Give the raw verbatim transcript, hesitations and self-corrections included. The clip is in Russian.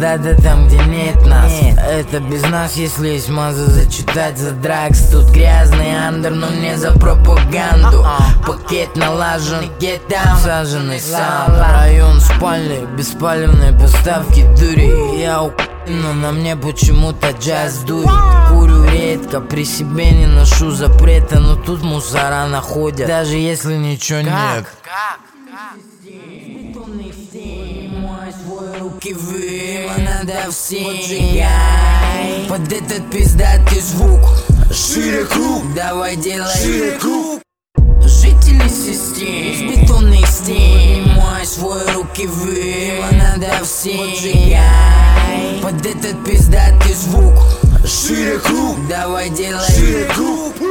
куда-то там, где нет нас. Нет. Это без нас, если есть маза зачитать за дракс. Тут грязный андер, но не за пропаганду. Пакет налажен, get down, саженный сам. Район спальный, беспалевные поставки дури. Я у но на мне почему-то джаз дует. Курю редко, при себе не ношу запрета, но тут мусора находят, даже если ничего нет. Руки вы, надо всем поджигай под этот пиздатый звук. Шире круг, давай делай шире круг. Жители систем, из бетонных стен, мой свой руки вы, надо всем поджигай под этот пиздатый звук. Шире круг, давай делай шире круг.